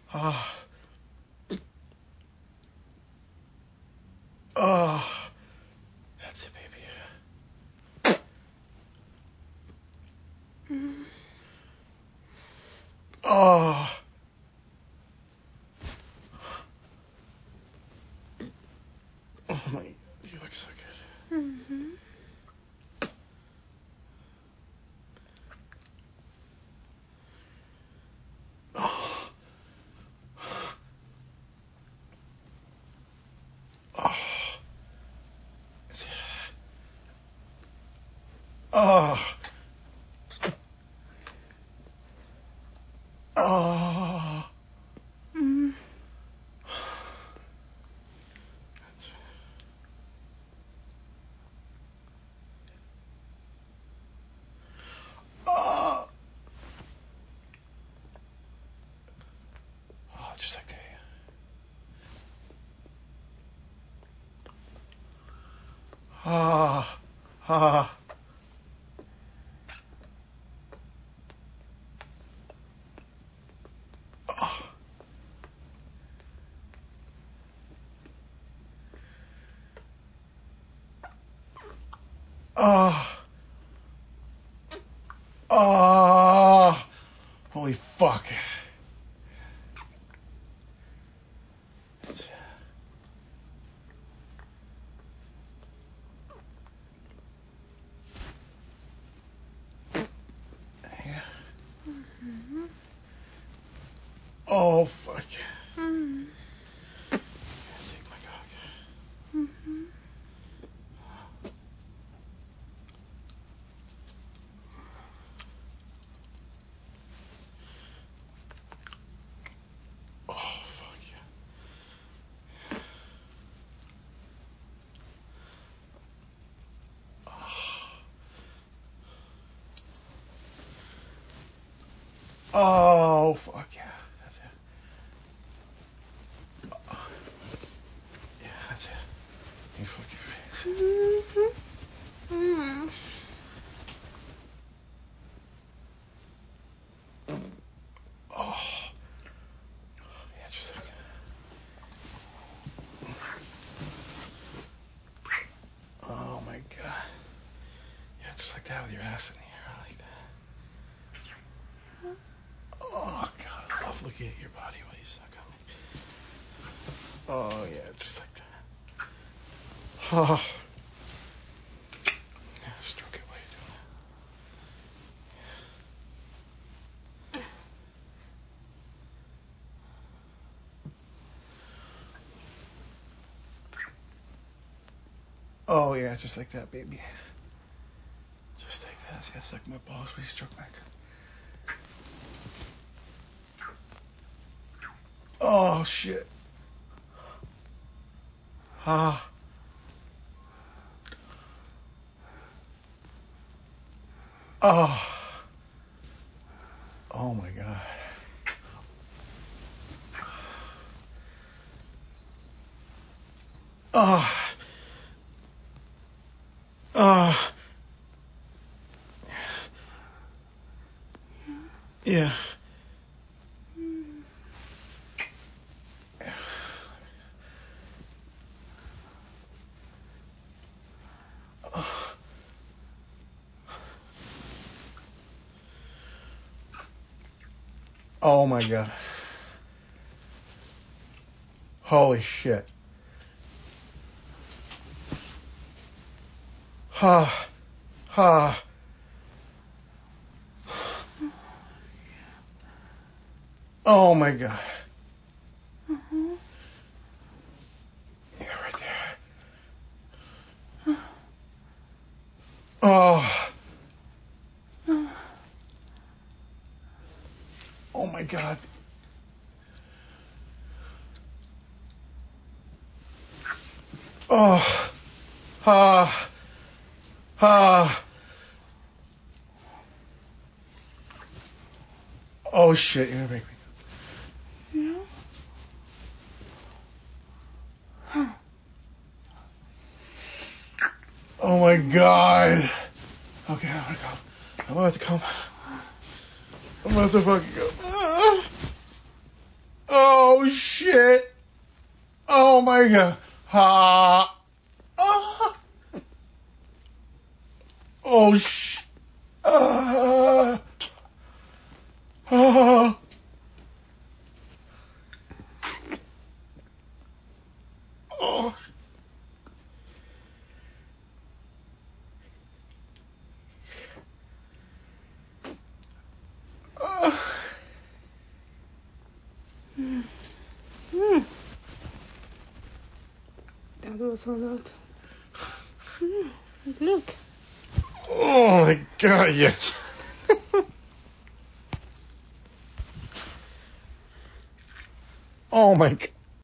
Ah. Oh. That's it, baby. Oh. Oh my, you look so good. Mm-hmm. Oh. Oh. Is it? Oh. Oh. Mm. Oh. Oh, just like that. Ah. Ah. Oh. Oh. Oh. Holy fuck. Yeah. Mm-hmm. Oh, fuck. Mm. Take my cock. Mm-hmm. Oh, fuck yeah. Oh, fuck yeah. That's it. Yeah, that's it. You fuck your face. Mm-hmm. Mm. Oh. Yeah, just like that. Oh, my God. Yeah, just like that with your ass in the air. I like that. Oh, God. I love looking at your body while you suck on me. Oh, yeah, just like that. Oh. Yeah, stroke it while you're doing it. Oh, yeah, just like that, baby. Just like that. See, that's like my balls when you stroke my cock. Oh, shit. Ah. Oh. Oh, my God. Oh. Oh. Yeah. Oh, my God. Holy shit. Ha. Ha. Oh, my God. Mm-hmm. Yeah, right there. Oh. Oh, my God. Oh. Ha. Ha. Oh, shit. You're going to make me. Yeah. Huh. Oh, my God. Okay, I'm going to go. I'm about to come. I'm about to fucking go. Oh shit. Oh my god. Ha. Oh sh. Oh. Oh. That was a lot. Look. Oh my god, yes. Oh my god.